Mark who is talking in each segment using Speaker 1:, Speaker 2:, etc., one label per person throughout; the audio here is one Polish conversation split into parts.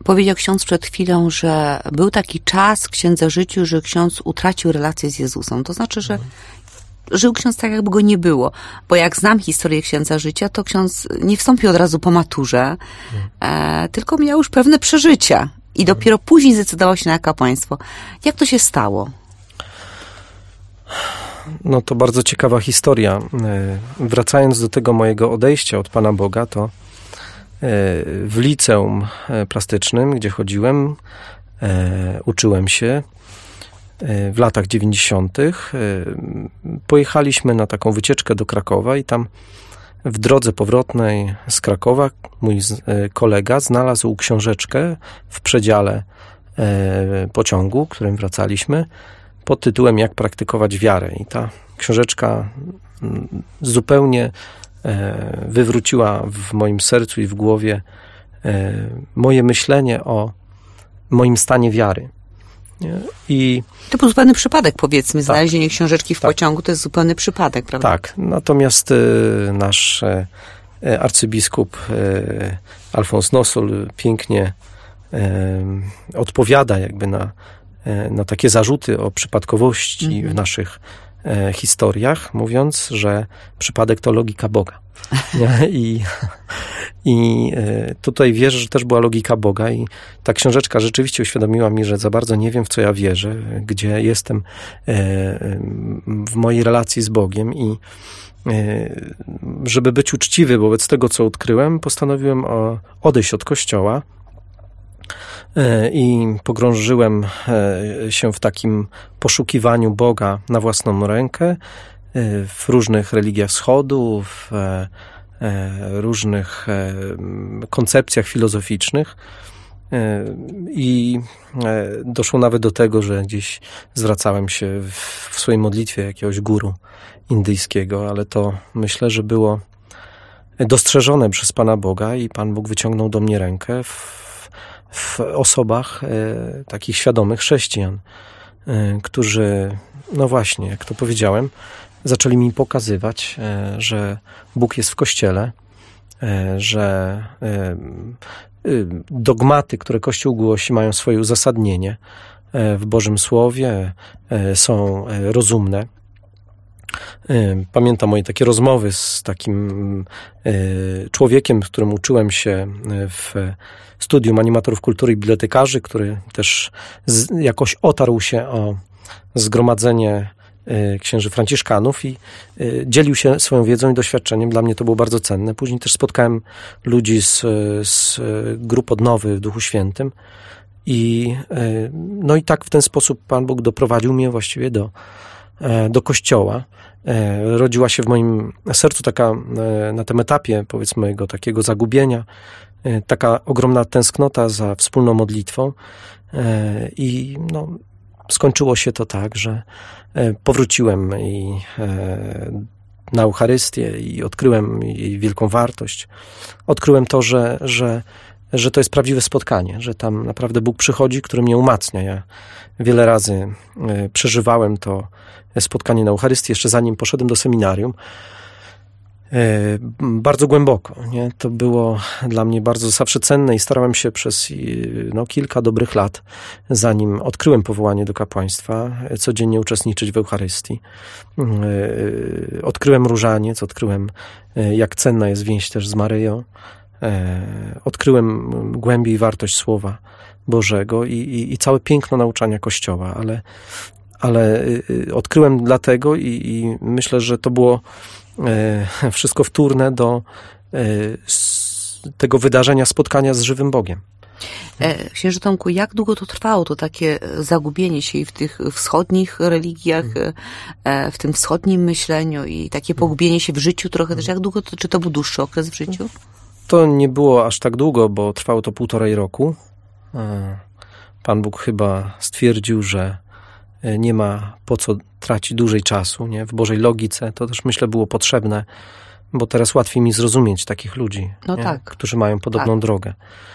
Speaker 1: Powiedział ksiądz przed chwilą, że był taki czas w księdza życiu, że ksiądz utracił relację z Jezusem. To znaczy, że żył ksiądz tak, jakby go nie było. Bo jak znam historię księdza życia, to ksiądz nie wstąpił od razu po maturze, tylko miał już pewne przeżycia. I dopiero później zdecydował się na kapłaństwo. Jak to się stało?
Speaker 2: No to bardzo ciekawa historia. Wracając do tego mojego odejścia od Pana Boga, to w liceum plastycznym, gdzie chodziłem, uczyłem się w latach 90. Pojechaliśmy na taką wycieczkę do Krakowa i tam w drodze powrotnej z Krakowa mój kolega znalazł książeczkę w przedziale pociągu, którym wracaliśmy, pod tytułem Jak praktykować wiarę. I ta książeczka zupełnie wywróciła w moim sercu i w głowie moje myślenie o moim stanie wiary. I
Speaker 1: to był zupełny przypadek, powiedzmy. Znalezienie książeczki w pociągu to jest zupełny przypadek, prawda?
Speaker 2: Tak. Natomiast nasz arcybiskup Alfons Nosol pięknie odpowiada jakby na takie zarzuty o przypadkowości w naszych historiach, mówiąc, że przypadek to logika Boga. I tutaj wierzę, że też była logika Boga i ta książeczka rzeczywiście uświadomiła mi, że za bardzo nie wiem, w co ja wierzę, gdzie jestem w mojej relacji z Bogiem i żeby być uczciwy wobec tego, co odkryłem, postanowiłem odejść od Kościoła i pogrążyłem się w takim poszukiwaniu Boga na własną rękę w różnych religiach wschodu, w różnych koncepcjach filozoficznych i doszło nawet do tego, że gdzieś zwracałem się w swojej modlitwie jakiegoś guru indyjskiego, ale to myślę, że było dostrzeżone przez Pana Boga i Pan Bóg wyciągnął do mnie rękę w osobach takich świadomych chrześcijan, którzy, no właśnie, jak to powiedziałem, zaczęli mi pokazywać, że Bóg jest w Kościele, że dogmaty, które Kościół głosi, mają swoje uzasadnienie w Bożym Słowie, są rozumne. Pamiętam moje takie rozmowy z takim człowiekiem, z którym uczyłem się w studium animatorów kultury i bibliotekarzy, który też jakoś otarł się o zgromadzenie księży franciszkanów i dzielił się swoją wiedzą i doświadczeniem. Dla mnie to było bardzo cenne. Później też spotkałem ludzi z grup odnowy w Duchu Świętym no i tak w ten sposób Pan Bóg doprowadził mnie właściwie do Kościoła. Rodziła się w moim sercu taka, na tym etapie, powiedzmy, mojego takiego zagubienia, taka ogromna tęsknota za wspólną modlitwą i no, skończyło się to tak, że powróciłem na Eucharystię i odkryłem jej wielką wartość. Odkryłem to, że to jest prawdziwe spotkanie, że tam naprawdę Bóg przychodzi, który mnie umacnia. Ja wiele razy przeżywałem to spotkanie na Eucharystii, jeszcze zanim poszedłem do seminarium. Bardzo głęboko. Nie? To było dla mnie bardzo zawsze cenne i starałem się przez kilka dobrych lat, zanim odkryłem powołanie do kapłaństwa, codziennie uczestniczyć w Eucharystii. Odkryłem różaniec, odkryłem, jak cenna jest więź też z Maryją. Odkryłem głębiej wartość Słowa Bożego i całe piękno nauczania Kościoła, ale odkryłem dlatego i myślę, że to było wszystko wtórne do tego wydarzenia, spotkania z żywym Bogiem.
Speaker 1: Księże Tomku, jak długo to trwało, to takie zagubienie się w tych wschodnich religiach, w tym wschodnim myśleniu i takie pogubienie się w życiu trochę też? Jak długo, czy to był dłuższy okres w życiu?
Speaker 2: To nie było aż tak długo, bo trwało to 1,5 roku. Pan Bóg chyba stwierdził, że nie ma po co tracić dłużej czasu, nie? W Bożej logice to też, myślę, było potrzebne, bo teraz łatwiej mi zrozumieć takich ludzi,
Speaker 1: tak,
Speaker 2: którzy mają podobną drogę.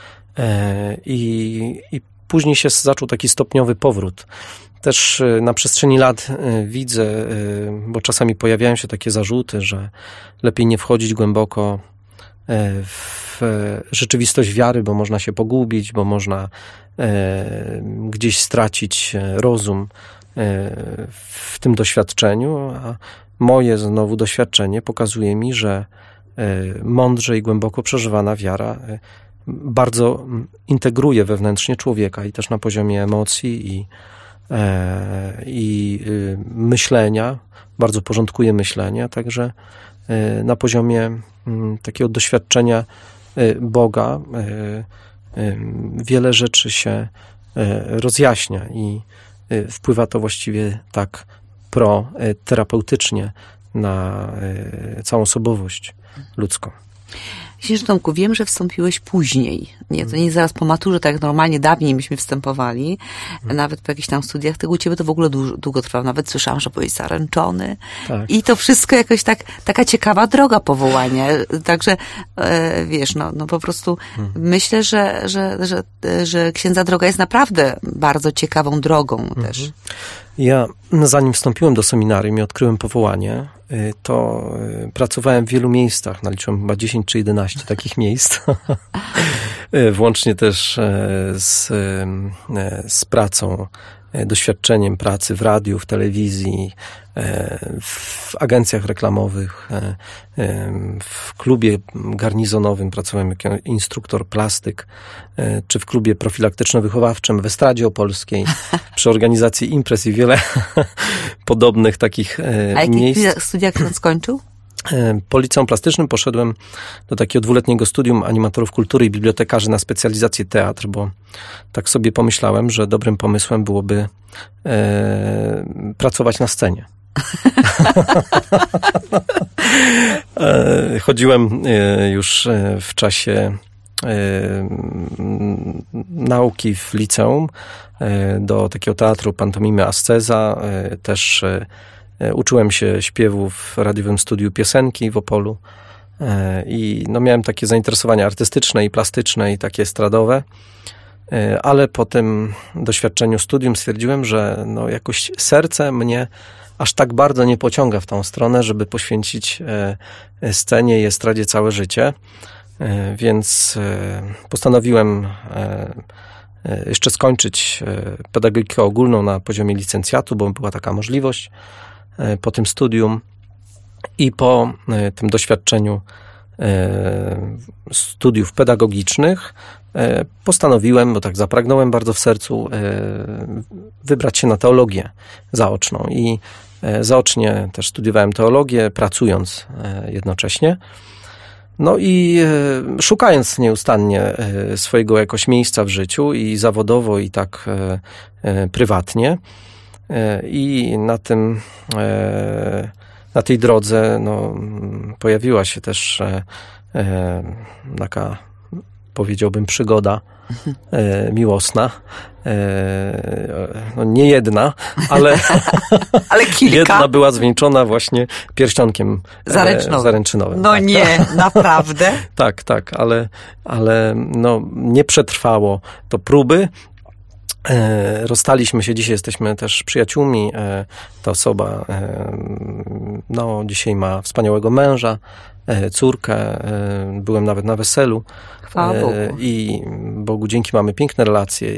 Speaker 2: I później się zaczął taki stopniowy powrót. Też na przestrzeni lat widzę, bo czasami pojawiają się takie zarzuty, że lepiej nie wchodzić głęboko w rzeczywistość wiary, bo można się pogubić, bo można gdzieś stracić rozum w tym doświadczeniu, a moje znowu doświadczenie pokazuje mi, że mądrze i głęboko przeżywana wiara bardzo integruje wewnętrznie człowieka i też na poziomie emocji i myślenia, bardzo porządkuje myślenie, także na poziomie takiego doświadczenia Boga wiele rzeczy się rozjaśnia i wpływa to właściwie tak proterapeutycznie na całą osobowość ludzką.
Speaker 1: Księże Tomku, wiem, że wstąpiłeś później. Nie, to nie zaraz po maturze, tak jak normalnie dawniej myśmy wstępowali, nawet po jakichś tam studiach, tylko u ciebie to w ogóle długo trwało. Nawet słyszałam, że byłeś zaręczony. Tak. I to wszystko jakoś taka ciekawa droga powołania. Także, wiesz, no po prostu myślę, że księdza droga jest naprawdę bardzo ciekawą drogą też.
Speaker 2: Ja, zanim wstąpiłem do seminarium i odkryłem powołanie, to pracowałem w wielu miejscach, naliczyłem chyba 10 czy 11 takich miejsc, włącznie też z pracą, doświadczeniem pracy w radiu, w telewizji, w agencjach reklamowych, w klubie garnizonowym pracowałem jako instruktor plastyk, czy w klubie profilaktyczno-wychowawczym w Estradzie Opolskiej, przy organizacji imprez i wiele podobnych takich miejsc. A
Speaker 1: jakie studia ksiądz skończył?
Speaker 2: Po liceum plastycznym poszedłem do takiego 2-letniego studium animatorów kultury i bibliotekarzy na specjalizację teatr, bo tak sobie pomyślałem, że dobrym pomysłem byłoby pracować na scenie. Chodziłem już w czasie nauki w liceum do takiego teatru pantomimy Asceza, też uczyłem się śpiewu w radiowym studiu piosenki w Opolu i no miałem takie zainteresowania artystyczne i plastyczne i takie estradowe, ale po tym doświadczeniu studium stwierdziłem, że no jakoś serce mnie aż tak bardzo nie pociąga w tą stronę, żeby poświęcić scenie i estradzie całe życie, więc postanowiłem jeszcze skończyć pedagogikę ogólną na poziomie licencjatu, bo była taka możliwość po tym studium i po tym doświadczeniu studiów pedagogicznych postanowiłem, bo tak zapragnąłem bardzo w sercu, wybrać się na teologię zaoczną i zaocznie też studiowałem teologię, pracując jednocześnie. No i szukając nieustannie swojego jakoś miejsca w życiu i zawodowo i tak prywatnie. I na tej drodze no, pojawiła się też taka, powiedziałbym, przygoda miłosna. No nie jedna, ale
Speaker 1: kilka.
Speaker 2: Jedna była zwieńczona właśnie pierścionkiem zaręczynowym.
Speaker 1: No tak. Nie, naprawdę?
Speaker 2: Tak, ale no, nie przetrwało to próby. Rozstaliśmy się, dzisiaj jesteśmy też przyjaciółmi. Ta osoba no, dzisiaj ma wspaniałego męża, córkę. Byłem nawet na weselu.
Speaker 1: Chwała Bogu.
Speaker 2: I Bogu dzięki mamy piękne relacje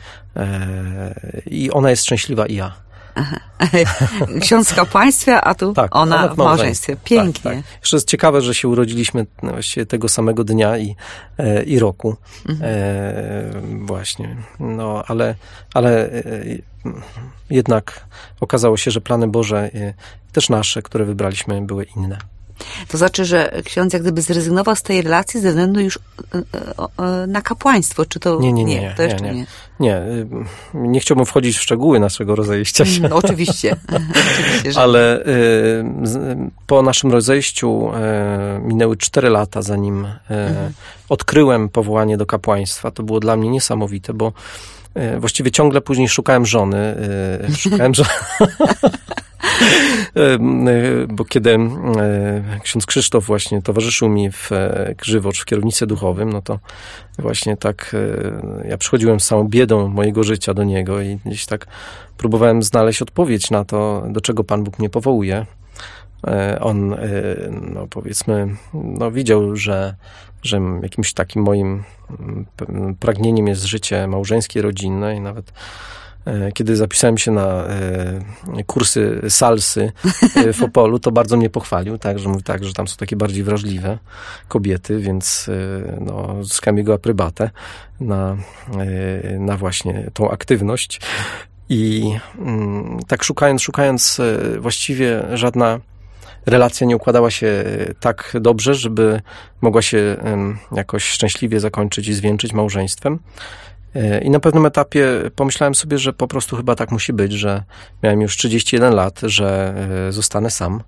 Speaker 2: i ona jest szczęśliwa i ja.
Speaker 1: Ksiądz w kapłaństwie, a tu tak, ona w małżeństwie. Pięknie. Tak.
Speaker 2: Jeszcze jest ciekawe, że się urodziliśmy właściwie tego samego dnia i roku. Właśnie. No, ale jednak okazało się, że plany Boże, też nasze, które wybraliśmy, były inne.
Speaker 1: To znaczy, że ksiądz jak gdyby zrezygnował z tej relacji ze względu już na kapłaństwo, czy to nie? To jeszcze nie.
Speaker 2: Nie chciałbym wchodzić w szczegóły naszego rozejścia się.
Speaker 1: No, oczywiście. Oczywiście,
Speaker 2: ale po naszym rozejściu minęły 4 lata, zanim odkryłem powołanie do kapłaństwa. To było dla mnie niesamowite, bo właściwie ciągle później szukałem żony. Bo kiedy ksiądz Krzysztof właśnie towarzyszył mi w Grzywocz, w kierownictwie duchowym, no to właśnie tak ja przychodziłem z całą biedą mojego życia do niego i gdzieś tak próbowałem znaleźć odpowiedź na to, do czego Pan Bóg mnie powołuje. On, no powiedzmy, no widział, że jakimś takim moim pragnieniem jest życie małżeńskie, rodzinne i nawet kiedy zapisałem się na kursy salsy w Opolu, to bardzo mnie pochwalił, tak, że mówi tak, że tam są takie bardziej wrażliwe kobiety, więc no, zyskałem jego aprobatę na właśnie tą aktywność. I tak szukając, właściwie żadna relacja nie układała się tak dobrze, żeby mogła się jakoś szczęśliwie zakończyć i zwieńczyć małżeństwem. I na pewnym etapie pomyślałem sobie, że po prostu chyba tak musi być, że miałem już 31 lat, że zostanę sam.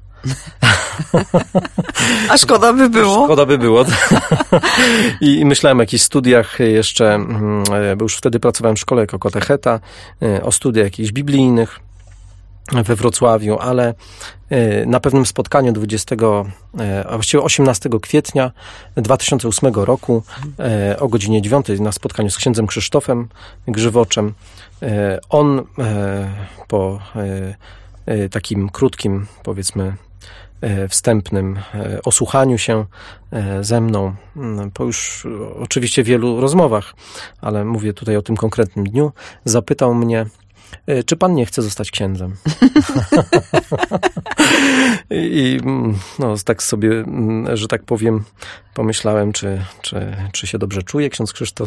Speaker 1: A szkoda by było.
Speaker 2: Szkoda by było. I myślałem o jakichś studiach jeszcze, bo już wtedy pracowałem w szkole jako katecheta, o studiach jakichś biblijnych we Wrocławiu, ale na pewnym spotkaniu 18 kwietnia 2008 roku o godzinie 9 na spotkaniu z księdzem Krzysztofem Grzywoczem, on po takim krótkim, powiedzmy, wstępnym osłuchaniu się ze mną, po już oczywiście wielu rozmowach, ale mówię tutaj o tym konkretnym dniu, zapytał mnie, czy pan nie chce zostać księdzem? I no, tak sobie, że tak powiem, pomyślałem, czy się dobrze czuje ksiądz Krzysztof.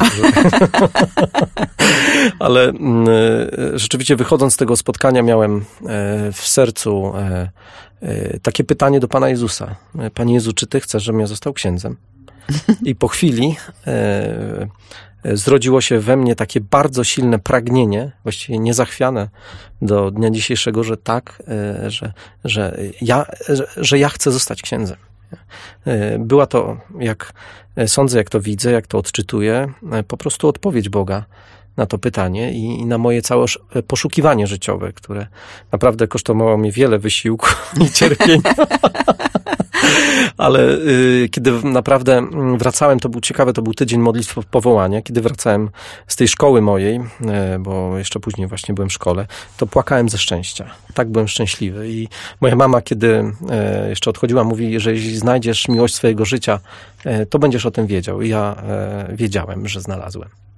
Speaker 2: Ale rzeczywiście wychodząc z tego spotkania miałem w sercu takie pytanie do Pana Jezusa. Panie Jezu, czy Ty chcesz, żebym ja został księdzem? I po chwili zrodziło się we mnie takie bardzo silne pragnienie, właściwie niezachwiane do dnia dzisiejszego, że tak, że ja chcę zostać księdzem. Była to, jak sądzę, jak to widzę, jak to odczytuję, po prostu odpowiedź Boga na to pytanie i na moje całe poszukiwanie życiowe, które naprawdę kosztowało mi wiele wysiłku i cierpienia. Ale kiedy naprawdę wracałem, to był ciekawe, to był tydzień modlitw powołania, kiedy wracałem z tej szkoły mojej, bo jeszcze później właśnie byłem w szkole, to płakałem ze szczęścia. Tak byłem szczęśliwy. I moja mama, kiedy jeszcze odchodziła, mówi, że jeśli znajdziesz miłość swojego życia, to będziesz o tym wiedział. I ja wiedziałem, że znalazłem.